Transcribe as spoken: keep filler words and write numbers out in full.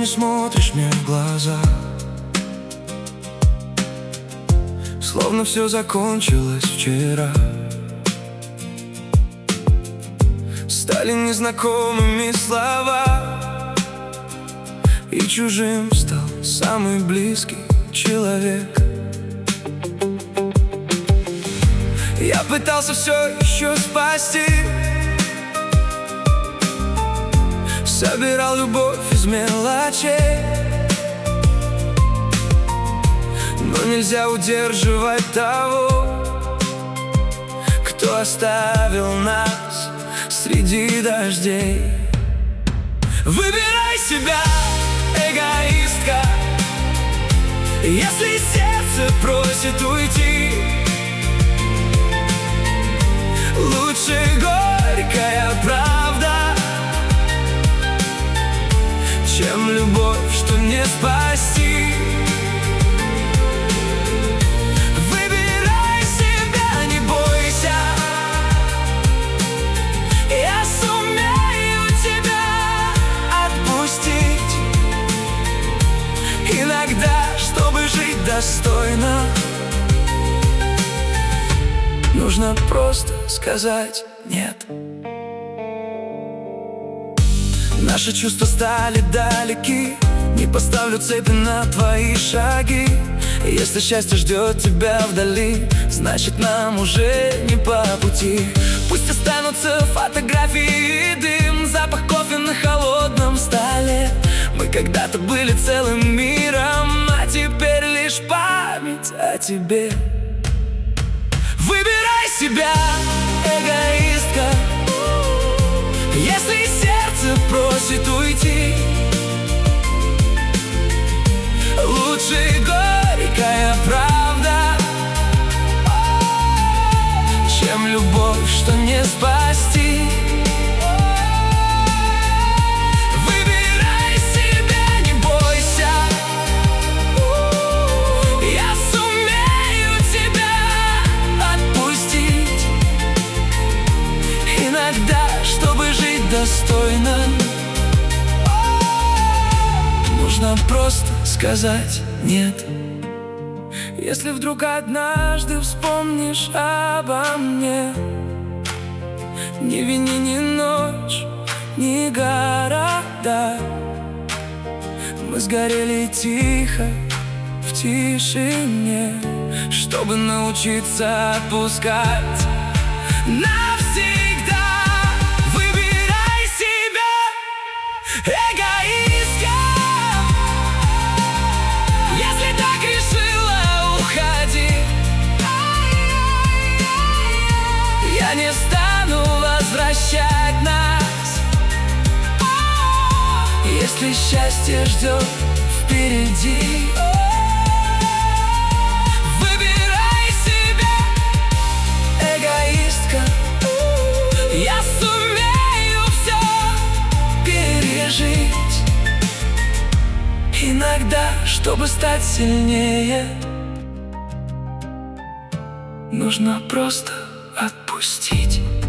не смотришь мне в глаза, словно все закончилось вчера. Стали незнакомыми слова, и чужим стал самый близкий человек. Я пытался все еще спасти, собирал любовь из мелочей, но нельзя удерживать того, кто оставил нас среди дождей. Выбирай себя, эгоистка, если сердце просит уйти. Лучше горькая правда, чем любовь, что не спасти. Выбирай себя, не бойся, я сумею тебя отпустить. Иногда, чтобы жить достойно, нужно просто сказать «нет». Наши чувства стали далеки, не поставлю цепи на твои шаги. Если счастье ждет тебя вдали, значит нам уже не по пути. Пусть останутся фотографии и дым, запах кофе на холодном столе. Мы когда-то были целым миром, а теперь лишь память о тебе. Выбирай себя, эгоистка, если сердце просит уйти. Лучше горькая правда, чем любовь, что не спасти. Выбирай себя, не бойся, я сумею тебя отпустить. Иногда, чтобы жить достойно, нужно просто сказать «нет». Если вдруг однажды вспомнишь обо мне, ни вини ни ночь, ни города. Мы сгорели тихо в тишине, чтобы научиться отпускать навсегда. Выбирай себя, эгоистка, если так решила, уходи. Я не стану возвращать нас, если счастье ждет впереди. Выбирай себя, эгоистка, я сумею все пережить. Иногда, чтобы стать сильнее, нужно просто отпустить.